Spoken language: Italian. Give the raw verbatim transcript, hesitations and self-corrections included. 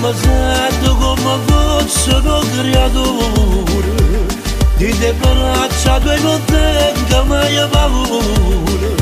mi sento come fosse un creatore, di te braccia tue non tengo mai paura.